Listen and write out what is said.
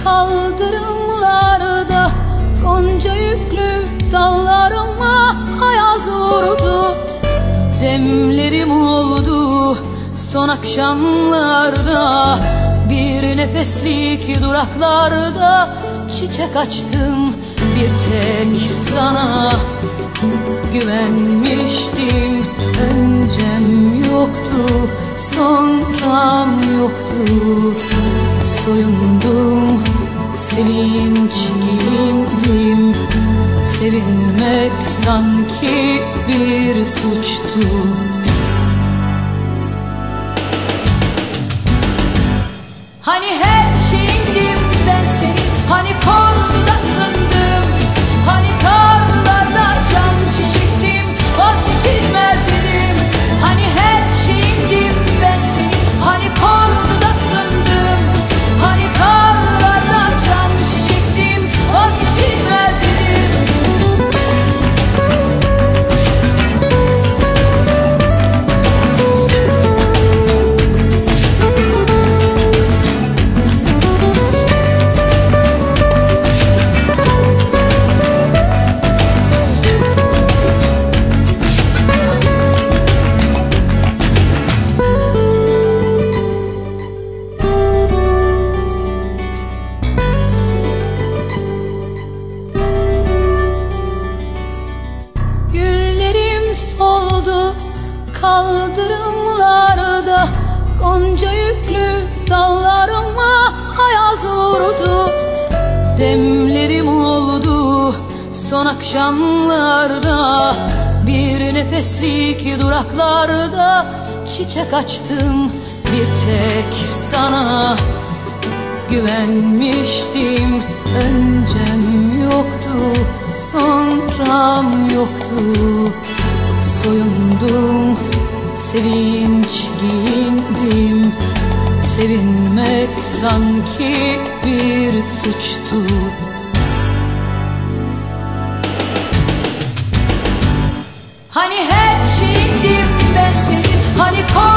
Kaldırımlarda gonca yüklü dallarıma ayaz vurdu. Demlerim oldu son akşamlarda, bir nefeslik duraklarda çiçek açtım bir tek sana. Güvenmiştim, öncem yoktu, sonram yoktu. Soyundum, sevinç giyindim. Sevinmek sanki bir suçtu. Hani her şeyindim ben senin, hani korkudan döndüm, hani karlarda açan çiçektim, vazgeçilmezdim. Hani her şeyindim ben senin, hani korkudan döndüm, hani karlarda açan çiçektim, vazgeçilmezdim. Kaldırımlarda gonca yüklü dallarıma ayaz vurdu. Demlerim oldu son akşamlarda, bir nefeslik duraklarda çiçek açtım bir tek sana. Güvenmiştim, öncem yoktu, sonram yoktu. Soyundum, sevinç giyindim. Sevinmek sanki bir suçtu. Hani her şeyindim ben senin, hani